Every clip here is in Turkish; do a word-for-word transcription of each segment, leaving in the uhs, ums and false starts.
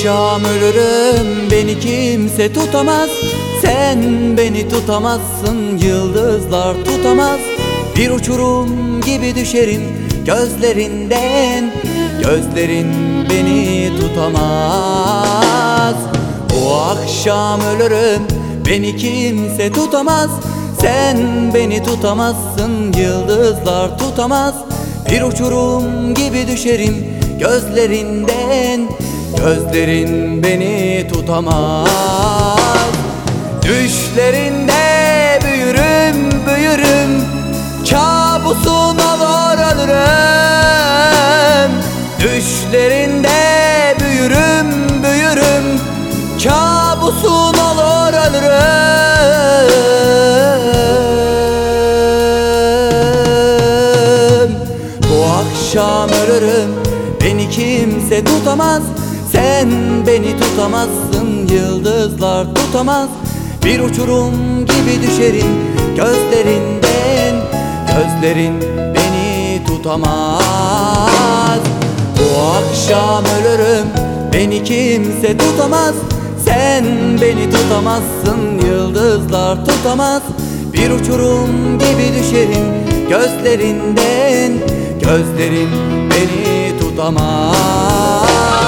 akşam ölürüm, beni kimse tutamaz. Sen beni tutamazsın, yıldızlar tutamaz. Bir uçurum gibi düşerim gözlerinden, gözlerin beni tutamaz. O akşam ölürüm, beni kimse tutamaz. Sen beni tutamazsın, yıldızlar tutamaz. Bir uçurum gibi düşerim gözlerinden, gözlerin beni tutamaz. Düşlerinde büyürüm, büyürüm, kabusun olur ölürüm. Düşlerinde büyürüm, büyürüm, kabusun olur ölürüm. Bu akşam ölürüm, beni kimse tutamaz. Sen beni tutamazsın, yıldızlar tutamaz. Bir uçurum gibi düşerim gözlerinden, gözlerin beni tutamaz. Bu akşam ölürüm, beni kimse tutamaz. Sen beni tutamazsın, yıldızlar tutamaz. Bir uçurum gibi düşerim gözlerinden, gözlerin beni tutamaz.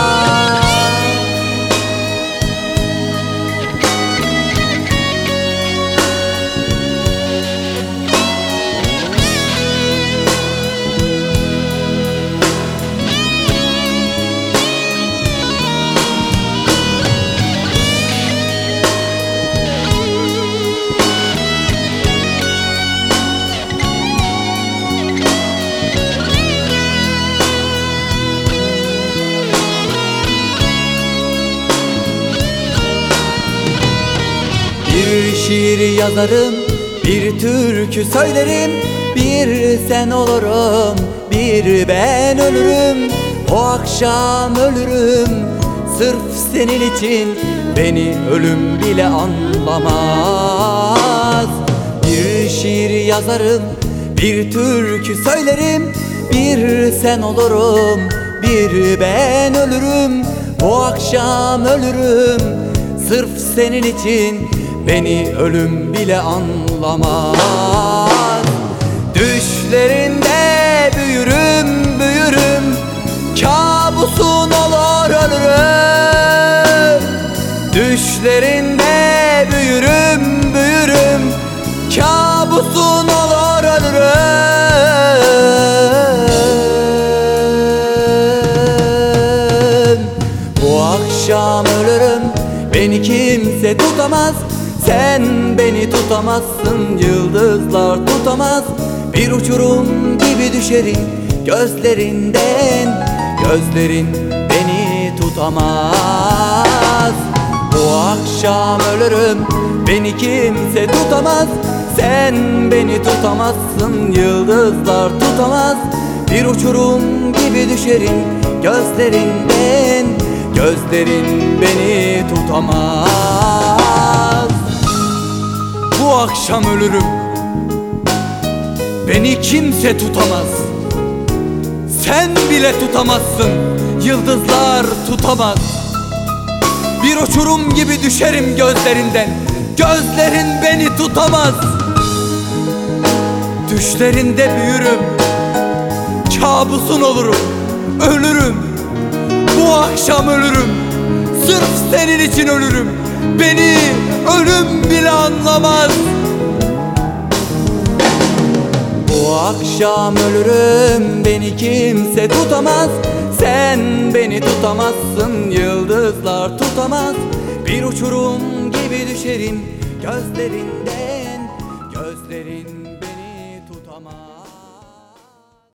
Bir şiir yazarım, bir türkü söylerim. Bir sen olurum, bir ben ölürüm. O akşam ölürüm, sırf senin için. Beni ölüm bile anlamaz. Bir şiir yazarım, bir türkü söylerim. Bir sen olurum, bir ben ölürüm. O akşam ölürüm, sırf senin için. Beni ölüm bile anlamaz. Düşlerinde büyürüm, büyürüm, kabusun olur ölürüm. Düşlerinde büyürüm, büyürüm, kabusun olur ölürüm. Bu akşam ölürüm, beni kimse tutamaz. Sen beni tutamazsın, yıldızlar tutamaz. Bir uçurum gibi düşerim gözlerinden, gözlerin beni tutamaz. Bu akşam ölürüm, beni kimse tutamaz. Sen beni tutamazsın, yıldızlar tutamaz. Bir uçurum gibi düşerim gözlerinden, gözlerin beni tutamaz. Bu akşam ölürüm, beni kimse tutamaz. Sen bile tutamazsın, yıldızlar tutamaz. Bir uçurum gibi düşerim gözlerinden, gözlerin beni tutamaz. Düşlerinde büyürüm, kabusun olurum, ölürüm. Bu akşam ölürüm, sırf senin için ölürüm. Beni ölüm bile anlamaz. Bu akşam ölürüm, beni kimse tutamaz. Sen beni tutamazsın, yıldızlar tutamaz. Bir uçurum gibi düşerim gözlerinde.